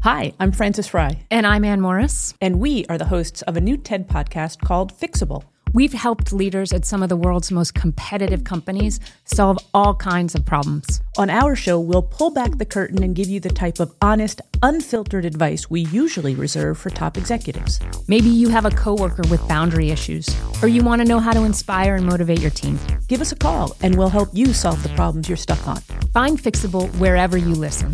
Hi, I'm Frances Fry. And I'm Ann Morris. And we are the hosts of a new TED podcast called Fixable. We've helped leaders at some of the world's most competitive companies solve all kinds of problems. On our show, we'll pull back the curtain and give you the type of honest, unfiltered advice we usually reserve for top executives. Maybe you have a coworker with boundary issues, or you want to know how to inspire and motivate your team. Give us a call, and we'll help you solve the problems you're stuck on. Find Fixable wherever you listen.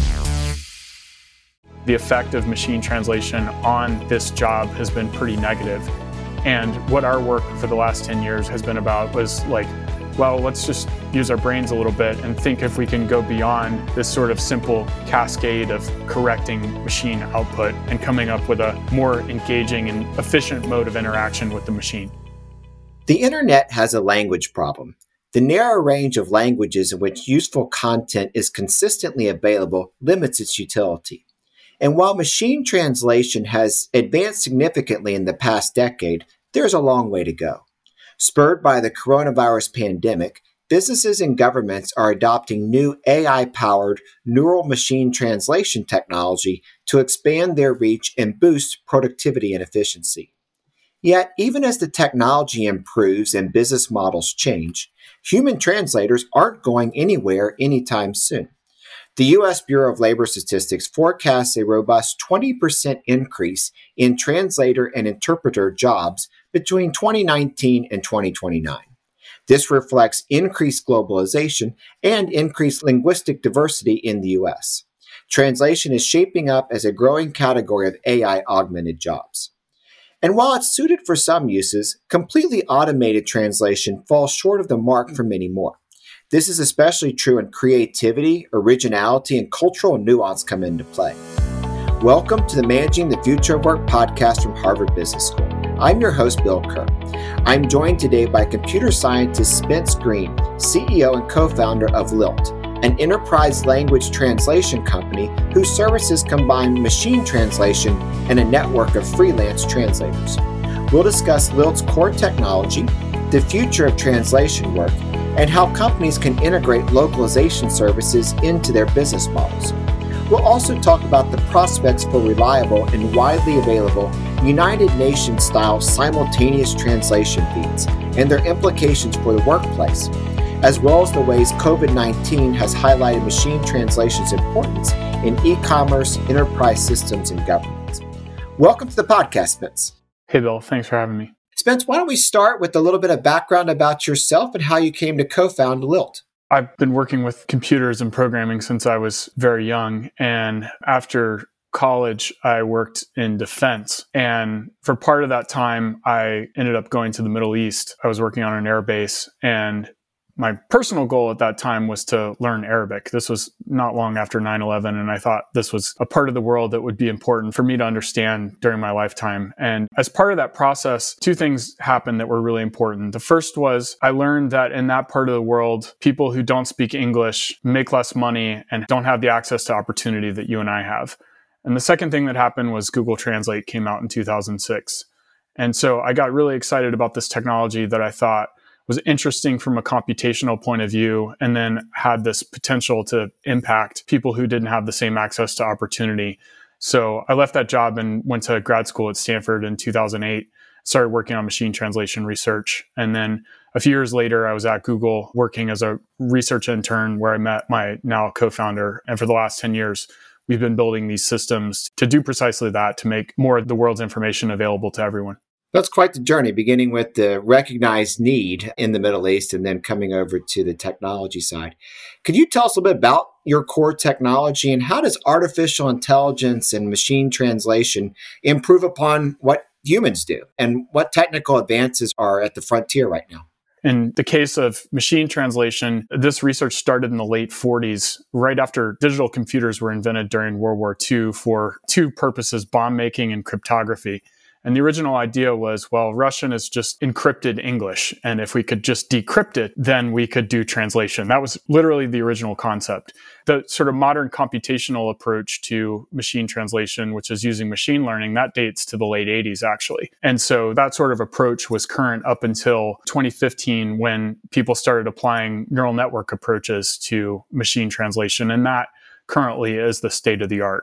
The effect of machine translation on this job has been pretty negative. And what our work for the last 10 years has been about was like, well, let's just use our brains a little bit and think if we can go beyond this sort of simple cascade of correcting machine output and coming up with a more engaging and efficient mode of interaction with the machine. The internet has a language problem. The narrow range of languages in which useful content is consistently available limits its utility. And while machine translation has advanced significantly in the past decade, there's a long way to go. Spurred by the coronavirus pandemic, businesses and governments are adopting new AI-powered neural machine translation technology to expand their reach and boost productivity and efficiency. Yet, even as the technology improves and business models change, human translators aren't going anywhere anytime soon. The U.S. Bureau of Labor Statistics forecasts a robust 20% increase in translator and interpreter jobs between 2019 and 2029. This reflects increased globalization and increased linguistic diversity in the U.S. Translation is shaping up as a growing category of AI-augmented jobs. And while it's suited for some uses, completely automated translation falls short of the mark for many more. This is especially true when creativity, originality, and cultural nuance come into play. Welcome to the Managing the Future of Work podcast from Harvard Business School. I'm your host, Bill Kerr. I'm joined today by computer scientist Spence Green, CEO and co-founder of Lilt, an enterprise language translation company whose services combine machine translation and a network of freelance translators. We'll discuss Lilt's core technology, the future of translation work, and how companies can integrate localization services into their business models. We'll also talk about the prospects for reliable and widely available United Nations-style simultaneous translation feeds and their implications for the workplace, as well as the ways COVID-19 has highlighted machine translation's importance in e-commerce, enterprise systems, and government. Welcome to the podcast, Spence. Hey, Bill. Thanks for having me. Spence, why don't we start with a little bit of background about yourself and how you came to co-found Lilt? I've been working with computers and programming since I was very young. And after college, I worked in defense. And for part of that time, I ended up going to the Middle East. I was working on an air base, and my personal goal at that time was to learn Arabic. This was not long after 9/11, and I thought this was a part of the world that would be important for me to understand during my lifetime. And as part of that process, two things happened that were really important. The first was I learned that in that part of the world, people who don't speak English make less money and don't have the access to opportunity that you and I have. And the second thing that happened was Google Translate came out in 2006. And so I got really excited about this technology that I thought was interesting from a computational point of view, and then had this potential to impact people who didn't have the same access to opportunity. So I left that job and went to grad school at Stanford in 2008, started working on machine translation research. And then a few years later, I was at Google working as a research intern where I met my now co-founder. And for the last 10 years, we've been building these systems to do precisely that, to make more of the world's information available to everyone. That's quite the journey, beginning with the recognized need in the Middle East and then coming over to the technology side. Could you tell us a little bit about your core technology and how does artificial intelligence and machine translation improve upon what humans do? And what technical advances are at the frontier right now? In the case of machine translation, this research started in the late 40s, right after digital computers were invented during World War II for two purposes, bomb making and cryptography. And the original idea was, well, Russian is just encrypted English. And if we could just decrypt it, then we could do translation. That was literally the original concept. The sort of modern computational approach to machine translation, which is using machine learning, that dates to the late 80s, actually. And so that sort of approach was current up until 2015, when people started applying neural network approaches to machine translation. And that currently is the state of the art.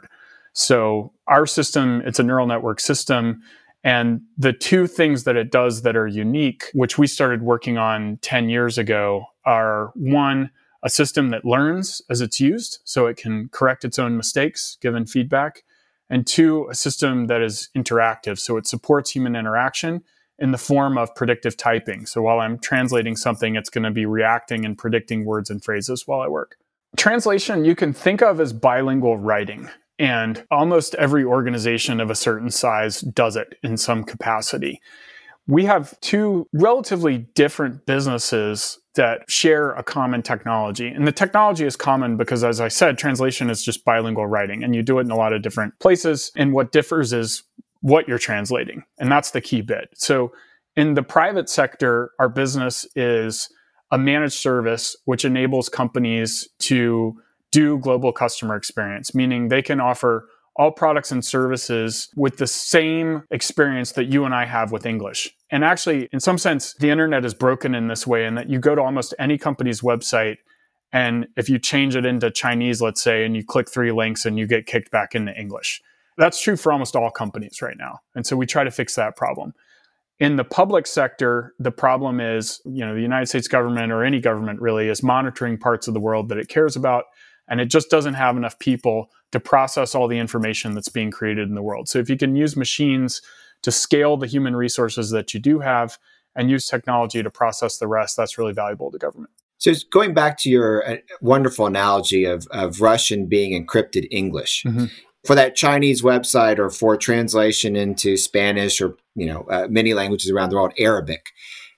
So our system, it's a neural network system. And the two things that it does that are unique, which we started working on 10 years ago, are one, a system that learns as it's used, so it can correct its own mistakes given feedback. And two, a system that is interactive, so it supports human interaction in the form of predictive typing. So while I'm translating something, it's going to be reacting and predicting words and phrases while I work. Translation you can think of as bilingual writing, and almost every organization of a certain size does it in some capacity. We have two relatively different businesses that share a common technology. And the technology is common because, as I said, translation is just bilingual writing, and you do it in a lot of different places. And what differs is what you're translating. And that's the key bit. So in the private sector, our business is a managed service which enables companies to do global customer experience, meaning they can offer all products and services with the same experience that you and I have with English. And actually, in some sense, the internet is broken in this way, in that you go to almost any company's website, and if you change it into Chinese, let's say, and you click 3 links and you get kicked back into English. That's true for almost all companies right now. And so we try to fix that problem. In the public sector, the problem is, the United States government, or any government really, is monitoring parts of the world that it cares about, and it just doesn't have enough people to process all the information that's being created in the world. So if you can use machines to scale the human resources that you do have and use technology to process the rest, that's really valuable to government. So going back to your wonderful analogy of Russian being encrypted English, for that Chinese website, or for translation into Spanish, or many languages around the world, Arabic,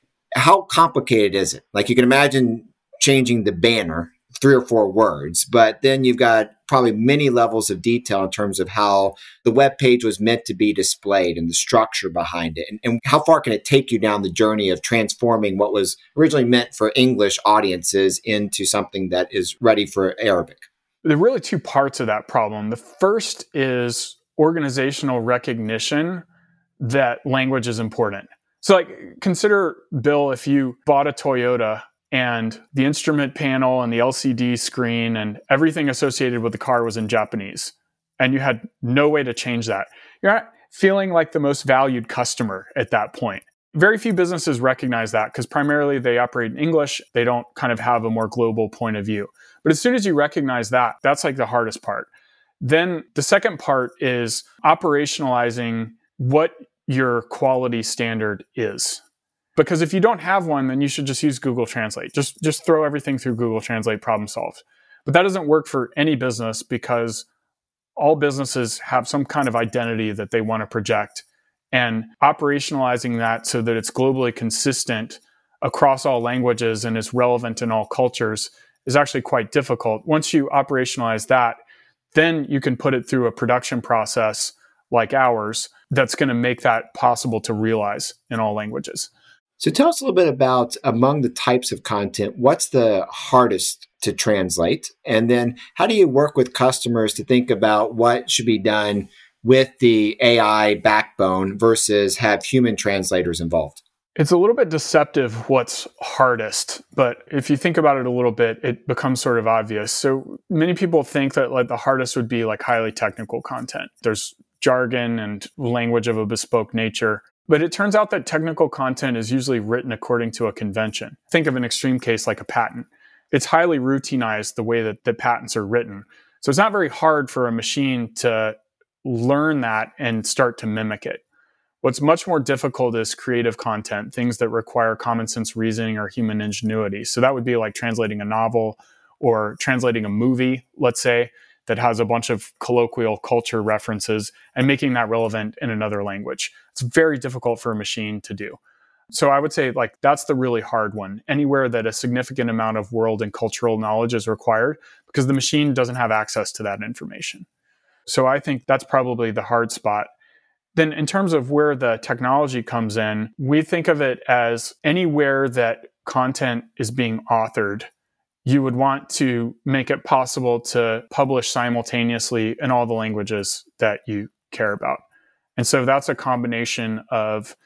how complicated is it? Like, you can imagine changing the banner 3 or 4 words, but then you've got probably many levels of detail in terms of how the web page was meant to be displayed and the structure behind it. And how far can it take you down the journey of transforming what was originally meant for English audiences into something that is ready for Arabic? There are really 2 parts of that problem. The first is organizational recognition that language is important. So consider, Bill, if you bought a Toyota and the instrument panel and the LCD screen and everything associated with the car was in Japanese, and you had no way to change that. You're not feeling like the most valued customer at that point. Very few businesses recognize that because primarily they operate in English. They don't kind of have a more global point of view. But as soon as you recognize that, that's the hardest part. Then the second part is operationalizing what your quality standard is. Because if you don't have one, then you should just use Google Translate. Just throw everything through Google Translate, problem solved. But that doesn't work for any business, because all businesses have some kind of identity that they want to project. And operationalizing that so that it's globally consistent across all languages and is relevant in all cultures is actually quite difficult. Once you operationalize that, then you can put it through a production process like ours that's going to make that possible to realize in all languages. So tell us a little bit about, among the types of content, what's the hardest to translate? And then how do you work with customers to think about what should be done with the AI backbone versus have human translators involved? It's a little bit deceptive what's hardest, but if you think about it a little bit, it becomes sort of obvious. So many people think that the hardest would be highly technical content. There's jargon and language of a bespoke nature. But it turns out that technical content is usually written according to a convention. Think of an extreme case like a patent. It's highly routinized the way that the patents are written. So it's not very hard for a machine to learn that and start to mimic it. What's much more difficult is creative content, things that require common sense reasoning or human ingenuity. So that would be like translating a novel or translating a movie, let's say, that has a bunch of colloquial culture references and making that relevant in another language. It's very difficult for a machine to do. So I would say that's the really hard one, anywhere that a significant amount of world and cultural knowledge is required, because the machine doesn't have access to that information. So I think that's probably the hard spot. Then in terms of where the technology comes in, we think of it as anywhere that content is being authored, you would want to make it possible to publish simultaneously in all the languages that you care about. And so that's a combination of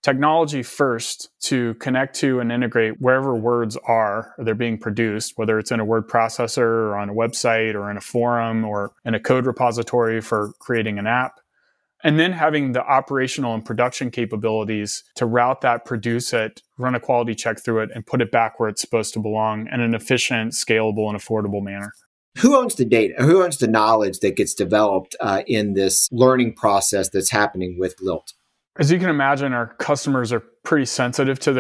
technology first to connect to and integrate wherever words are or they're being produced, whether it's in a word processor or on a website or in a forum or in a code repository for creating an app. And then having the operational and production capabilities to route that, produce it, run a quality check through it, and put it back where it's supposed to belong in an efficient, scalable, and affordable manner. Who owns the data? Who owns the knowledge that gets developed in this learning process that's happening with Lilt? As you can imagine, our customers are pretty sensitive to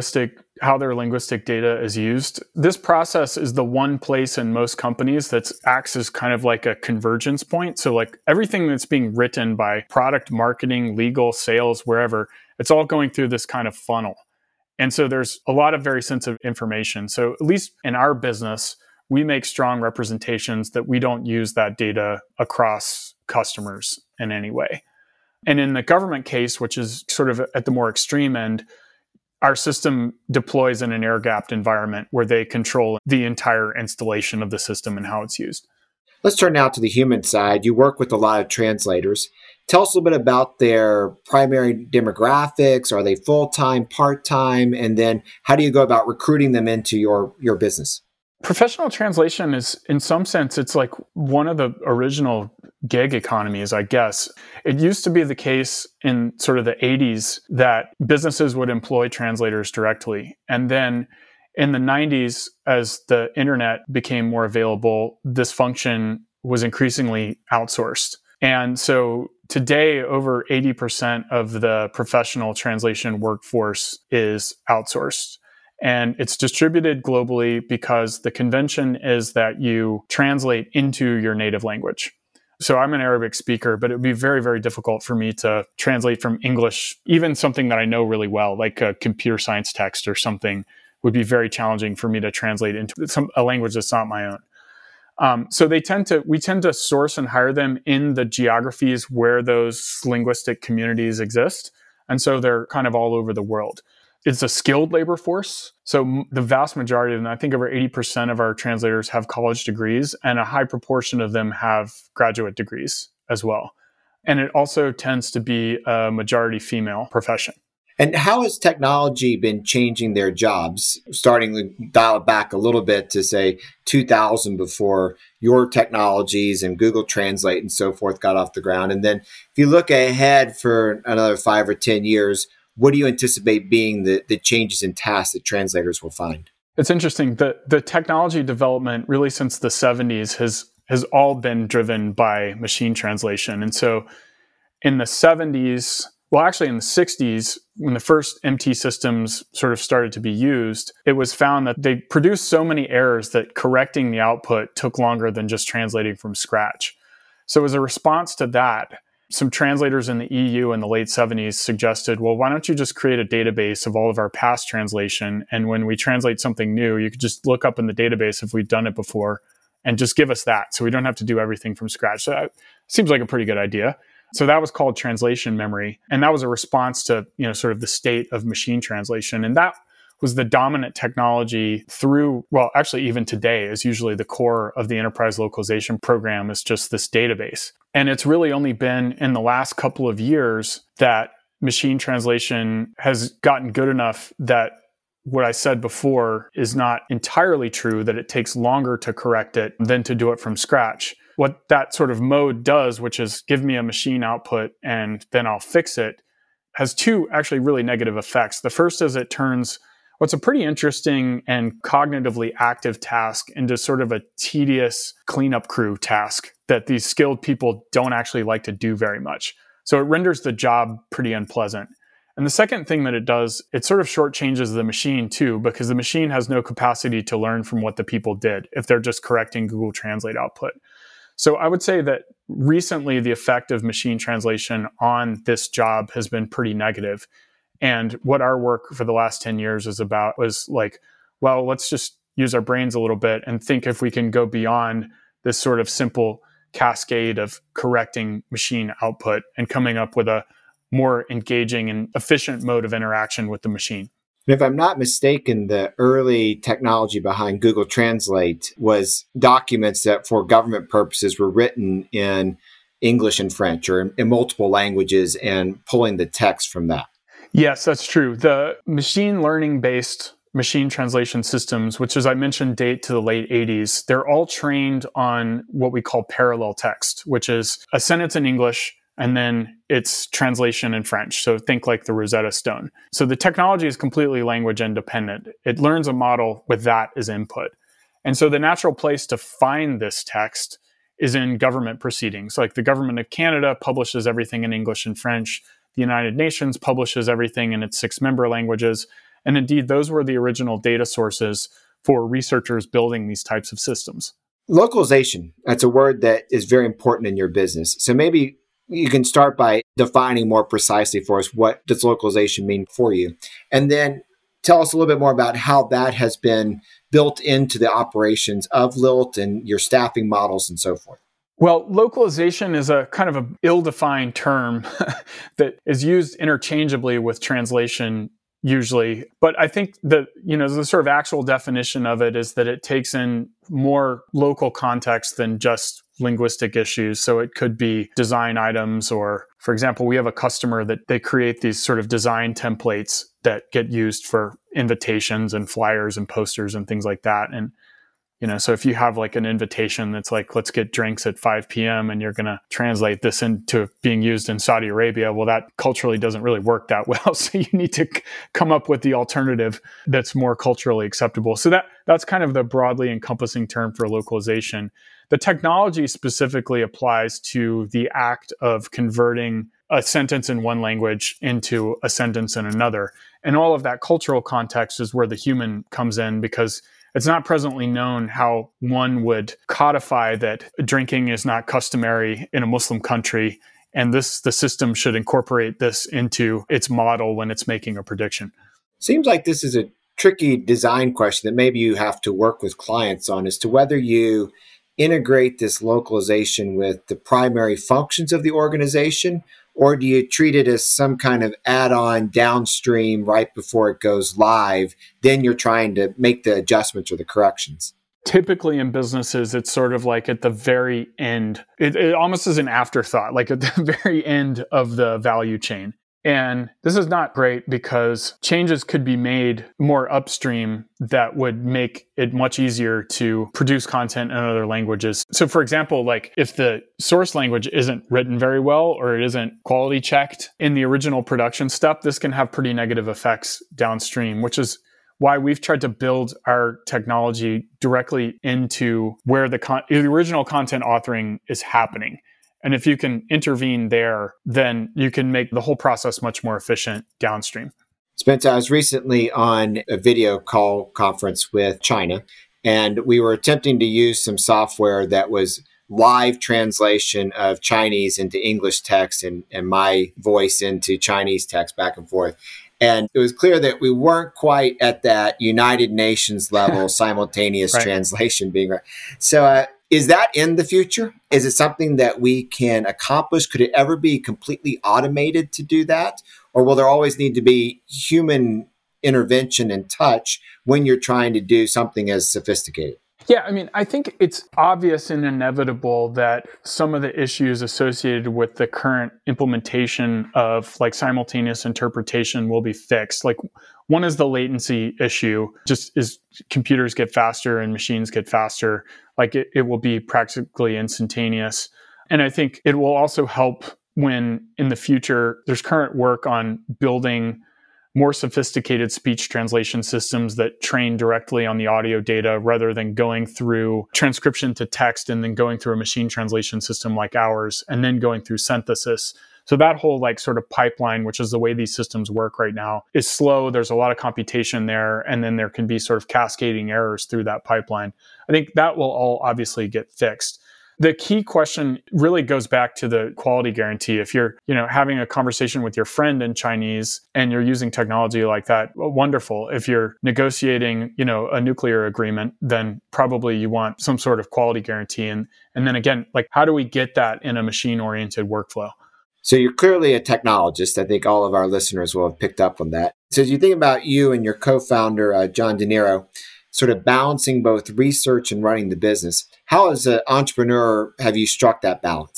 how their linguistic data is used. This process is the one place in most companies that acts as kind of like a convergence point. So like everything that's being written by product marketing, legal, sales, wherever, it's all going through this kind of funnel. And so there's a lot of very sensitive information. So at least in our business, we make strong representations that we don't use that data across customers in any way. And in the government case, which is sort of at the more extreme end, our system deploys in an air-gapped environment where they control the entire installation of the system and how it's used. Let's turn now to the human side. You work with a lot of translators. Tell us a little bit about their primary demographics. Are they full-time, part-time? And then how do you go about recruiting them into your business? Professional translation is, in some sense, it's like one of the original gig economies, I guess. It used to be the case in sort of the 80s that businesses would employ translators directly. And then in the 90s, as the internet became more available, this function was increasingly outsourced. And so today, over 80% of the professional translation workforce is outsourced. And it's distributed globally because the convention is that you translate into your native language. So I'm an Arabic speaker, but it would be very, very difficult for me to translate from English, even something that I know really well, like a computer science text or something, would be very challenging for me to translate into a language that's not my own. So we tend to source and hire them in the geographies where those linguistic communities exist. And so they're kind of all over the world. It's a skilled labor force. So the vast majority of them, I think over 80% of our translators have college degrees, and a high proportion of them have graduate degrees as well. And it also tends to be a majority female profession. And how has technology been changing their jobs? Starting to dial it back a little bit to say 2000 before your technologies and Google Translate and so forth got off the ground. And then if you look ahead for another 5 or 10 years, what do you anticipate being the changes in tasks that translators will find? It's interesting. The technology development really since the 70s has all been driven by machine translation. And so in the 70s, well, actually in the 60s, when the first MT systems sort of started to be used, it was found that they produced so many errors that correcting the output took longer than just translating from scratch. So as a response to that, some translators in the EU in the late 70s suggested, well, why don't you just create a database of all of our past translation? And when we translate something new, you could just look up in the database if we've done it before and just give us that. So we don't have to do everything from scratch. So that seems like a pretty good idea. So that was called translation memory. And that was a response to, sort of the state of machine translation. And that was the dominant technology through, well, actually even today is usually the core of the enterprise localization program is just this database. And it's really only been in the last couple of years that machine translation has gotten good enough that what I said before is not entirely true, that it takes longer to correct it than to do it from scratch. What that sort of mode does, which is give me a machine output and then I'll fix it, has two actually really negative effects. The first is it turns what's a pretty interesting and cognitively active task into sort of a tedious cleanup crew task that these skilled people don't actually like to do very much. So it renders the job pretty unpleasant. And the second thing that it does, it sort of shortchanges the machine too, because the machine has no capacity to learn from what the people did if they're just correcting Google Translate output. So I would say that recently the effect of machine translation on this job has been pretty negative. And what our work for the last 10 years is about was like, well, let's just use our brains a little bit and think if we can go beyond this sort of simple cascade of correcting machine output and coming up with a more engaging and efficient mode of interaction with the machine. If I'm not mistaken, the early technology behind Google Translate was documents that for government purposes were written in English and French or in multiple languages and pulling the text from that. Yes, that's true. The machine learning based machine translation systems, which as I mentioned, date to the late 80s, they're all trained on what we call parallel text, which is a sentence in English and then its translation in French. So think like the Rosetta Stone. So the technology is completely language independent. It learns a model with that as input. And so the natural place to find this text is in government proceedings. Like the government of Canada publishes everything in English and French. The United Nations publishes everything in its 6 member languages. And indeed, those were the original data sources for researchers building these types of systems. Localization, that's a word that is very important in your business. So maybe you can start by defining more precisely for us, what does localization mean for you? And then tell us a little bit more about how that has been built into the operations of Lilt and your staffing models and so forth. Well, localization is a kind of an ill-defined term that is used interchangeably with translation usually. But I think that, the sort of actual definition of it is that it takes in more local context than just linguistic issues. So it could be design items, or, for example, we have a customer that they create these sort of design templates that get used for invitations and flyers and posters and things like that. And so if you have like an invitation that's like, let's get drinks at 5 p.m. and you're going to translate this into being used in Saudi Arabia, well, that culturally doesn't really work that well. So you need to come up with the alternative that's more culturally acceptable. So that's kind of the broadly encompassing term for localization. The technology specifically applies to the act of converting a sentence in one language into a sentence in another. And all of that cultural context is where the human comes in, because it's not presently known how one would codify that drinking is not customary in a Muslim country, and the system should incorporate this into its model when it's making a prediction. Seems like this is a tricky design question that maybe you have to work with clients on, as to whether you integrate this localization with the primary functions of the organization, or do you treat it as some kind of add-on downstream right before it goes live? Then you're trying to make the adjustments or the corrections. Typically in businesses, it's sort of like at the very end. It almost is an afterthought, like at the very end of the value chain. And this is not great because changes could be made more upstream that would make it much easier to produce content in other languages. So for example, like if the source language isn't written very well or it isn't quality checked in the original production step, this can have pretty negative effects downstream, which is why we've tried to build our technology directly into where the original content authoring is happening. And if you can intervene there, then you can make the whole process much more efficient downstream. Spencer, I was recently on a video call conference with China, and we were attempting to use some software that was live translation of Chinese into English text and my voice into Chinese text back and forth. And it was clear that we weren't quite at that United Nations level simultaneous right. translation being right. So is that in the future? Is it something that we can accomplish? Could it ever be completely automated to do that? Or will there always need to be human intervention and touch when you're trying to do something as sophisticated? Yeah, I mean, I think it's obvious and inevitable that some of the issues associated with the current implementation of like simultaneous interpretation will be fixed. Like one is the latency issue, just as computers get faster and machines get faster, like it will be practically instantaneous. And I think it will also help when in the future there's current work on building more sophisticated speech translation systems that train directly on the audio data rather than going through transcription to text and then going through a machine translation system like ours and then going through synthesis. So that whole like sort of pipeline, which is the way these systems work right now, is slow. There's a lot of computation there, and then there can be sort of cascading errors through that pipeline. I think that will all obviously get fixed. The key question really goes back to the quality guarantee. If you're, having a conversation with your friend in Chinese and you're using technology like that, well, wonderful. If you're negotiating, a nuclear agreement, then probably you want some sort of quality guarantee. And then again, like how do we get that in a machine-oriented workflow? So you're clearly a technologist. I think all of our listeners will have picked up on that. So as you think about you and your co-founder, John De Niro, sort of balancing both research and running the business, how as an entrepreneur have you struck that balance?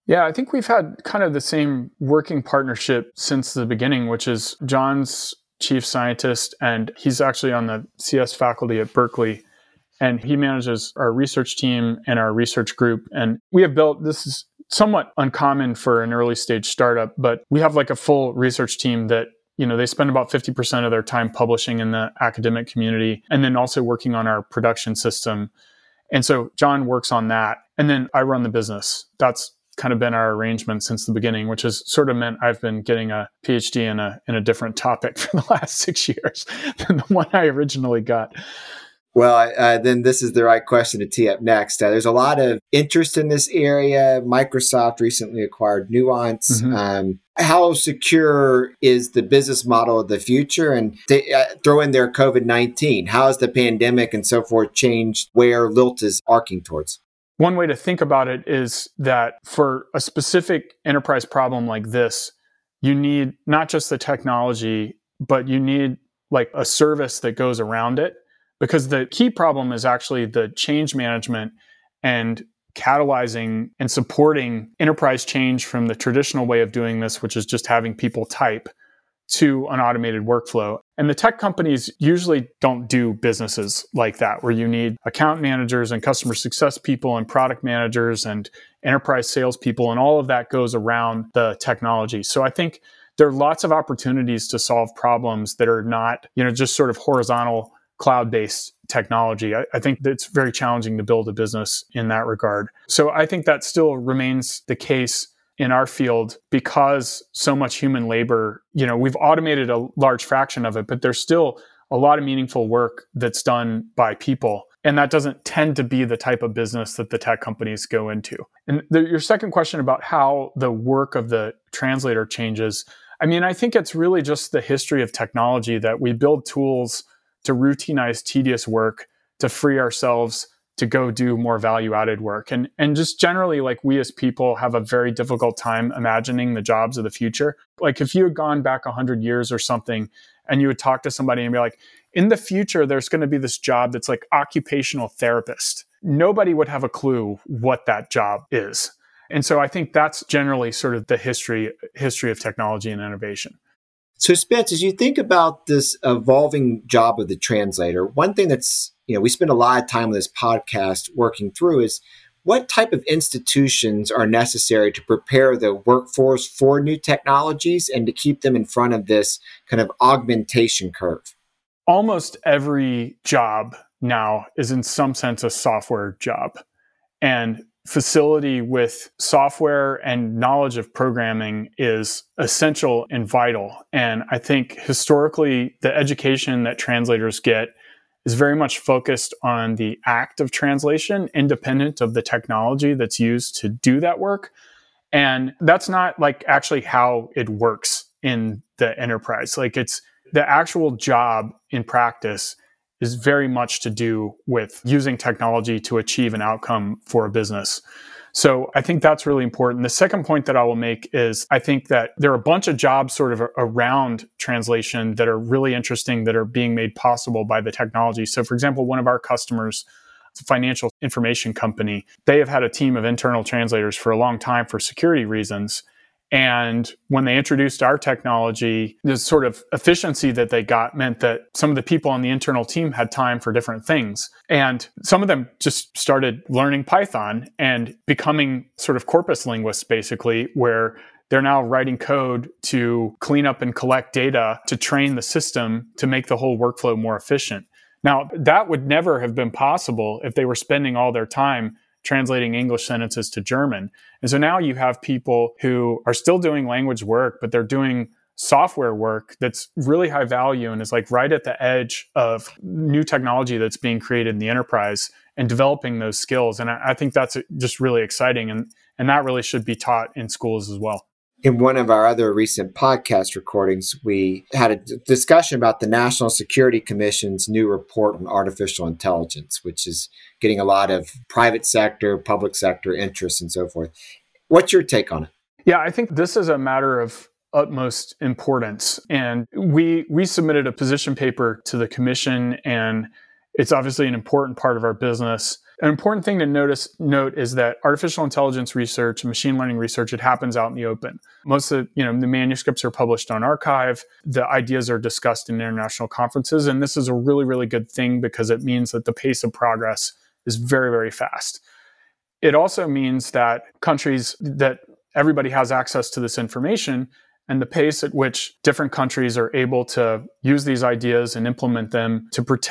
Yeah, I think we've had kind of the same working partnership since the beginning, which is John's chief scientist, and he's actually on the CS faculty at Berkeley. And he manages our research team and our research group. And we have built, this is somewhat uncommon for an early stage startup, but we have like a full research team that, they spend about 50% of their time publishing in the academic community and then also working on our production system. And so John works on that. And then I run the business. That's kind of been our arrangement since the beginning, which has sort of meant I've been getting a PhD in a different topic for the last 6 years than the one I originally got. Well, then this is the right question to tee up next. There's a lot of interest in this area. Microsoft recently acquired Nuance. Mm-hmm. How secure is the business model of the future? And throw in there COVID-19. How has the pandemic and so forth changed where Lilt is arcing towards? One way to think about it is that for a specific enterprise problem like this, you need not just the technology, but you need like a service that goes around it. Because the key problem is actually the change management and catalyzing and supporting enterprise change from the traditional way of doing this, which is just having people type, to an automated workflow. And the tech companies usually don't do businesses like that, where you need account managers and customer success people and product managers and enterprise salespeople, and all of that goes around the technology. So I think there are lots of opportunities to solve problems that are not, just sort of horizontal cloud-based technology. I think that it's very challenging to build a business in that regard. So I think that still remains the case in our field because so much human labor, we've automated a large fraction of it, but there's still a lot of meaningful work that's done by people. And that doesn't tend to be the type of business that the tech companies go into. And your second question about how the work of the translator changes, I think it's really just the history of technology that we build tools to routinize tedious work, to free ourselves to go do more value-added work. And just generally, like, we as people have a very difficult time imagining the jobs of the future. Like, if you had gone back 100 years or something, and you would talk to somebody and be like, in the future, there's going to be this job that's like occupational therapist. Nobody would have a clue what that job is. And so I think that's generally sort of the history of technology and innovation. So Spence, as you think about this evolving job of the translator, one thing that's, we spend a lot of time on this podcast working through is what type of institutions are necessary to prepare the workforce for new technologies and to keep them in front of this kind of augmentation curve? Almost every job now is in some sense a software job. And facility with software and knowledge of programming is essential and vital. And I think historically, the education that translators get is very much focused on the act of translation, independent of the technology that's used to do that work. And that's not like actually how it works in the enterprise. Like, it's the actual job in practice is very much to do with using technology to achieve an outcome for a business. So I think that's really important. The second point that I will make is I think that there are a bunch of jobs sort of around translation that are really interesting that are being made possible by the technology. So for example, one of our customers, it's a financial information company, they have had a team of internal translators for a long time for security reasons. And when they introduced our technology, the sort of efficiency that they got meant that some of the people on the internal team had time for different things. And some of them just started learning Python and becoming sort of corpus linguists, basically, where they're now writing code to clean up and collect data to train the system to make the whole workflow more efficient. Now, that would never have been possible if they were spending all their time translating English sentences to German. And so now you have people who are still doing language work, but they're doing software work that's really high value and is like right at the edge of new technology that's being created in the enterprise and developing those skills. And I think that's just really exciting. And that really should be taught in schools as well. In one of our other recent podcast recordings, we had a discussion about the National Security Commission's new report on artificial intelligence, which is getting a lot of private sector, public sector interest and so forth. What's your take on it? Yeah, I think this is a matter of utmost importance. And we submitted a position paper to the commission, and it's obviously an important part of our business. an important thing to note is that artificial intelligence research, machine learning research, it happens out in the open. Most of the manuscripts are published on arXiv. The ideas are discussed in international conferences. And this is a really, really good thing because it means that the pace of progress is very, very fast. It also means that that everybody has access to this information, and the pace at which different countries are able to use these ideas and implement them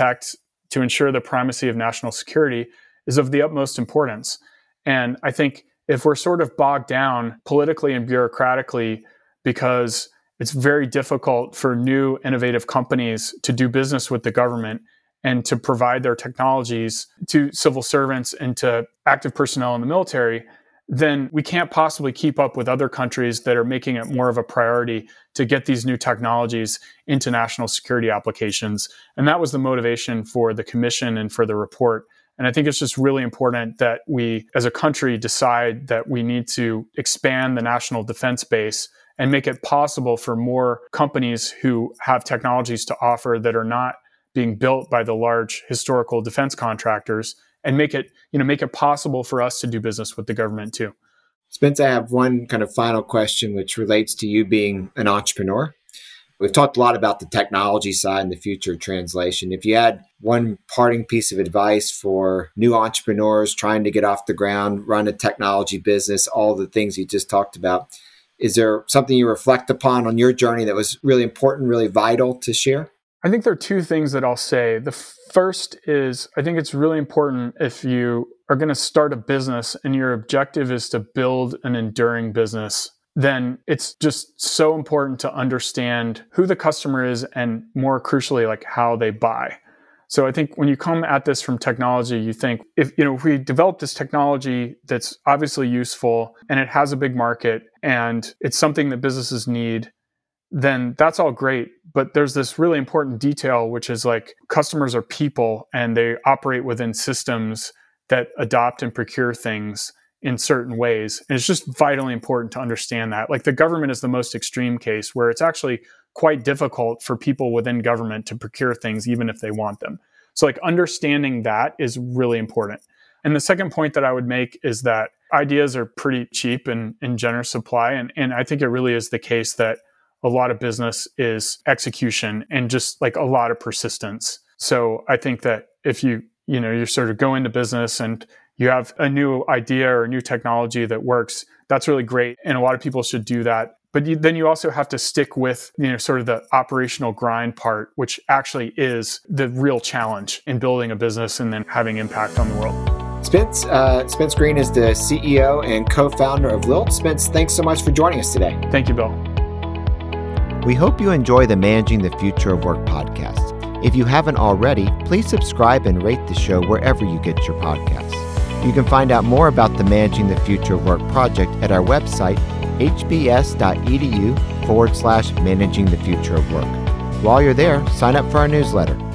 to ensure the primacy of national security is of the utmost importance. And I think if we're sort of bogged down politically and bureaucratically because it's very difficult for new innovative companies to do business with the government and to provide their technologies to civil servants and to active personnel in the military, then we can't possibly keep up with other countries that are making it more of a priority to get these new technologies into national security applications. And that was the motivation for the commission and for the report. And I think it's just really important that we, as a country, decide that we need to expand the national defense base and make it possible for more companies who have technologies to offer that are not being built by the large historical defense contractors, and make it possible for us to do business with the government too. Spence, I have one kind of final question, which relates to you being an entrepreneur. We've talked a lot about the technology side and the future of translation. If you had one parting piece of advice for new entrepreneurs trying to get off the ground, run a technology business, all the things you just talked about, is there something you reflect upon on your journey that was really important, really vital to share? I think there are two things that I'll say. The first is, I think it's really important if you are going to start a business and your objective is to build an enduring business, then it's just so important to understand who the customer is and, more crucially, like how they buy. So I think when you come at this from technology, you think if we develop this technology that's obviously useful and it has a big market and it's something that businesses need, then that's all great. But there's this really important detail, which is like customers are people and they operate within systems that adopt and procure things in certain ways. And it's just vitally important to understand that. Like the government is the most extreme case where it's actually quite difficult for people within government to procure things, even if they want them. So like understanding that is really important. And the second point that I would make is that ideas are pretty cheap and in generous supply. And I think it really is the case that a lot of business is execution and just like a lot of persistence. So I think that if you sort of go into business and you have a new idea or a new technology that works, that's really great. And a lot of people should do that. But then you also have to stick with, sort of the operational grind part, which actually is the real challenge in building a business and then having impact on the world. Spence Green is the CEO and co-founder of Lilt. Spence, thanks so much for joining us today. Thank you, Bill. We hope you enjoy the Managing the Future of Work podcast. If you haven't already, please subscribe and rate the show wherever you get your podcasts. You can find out more about the Managing the Future of Work project at our website, hbs.edu/managing the future of work. While you're there, sign up for our newsletter.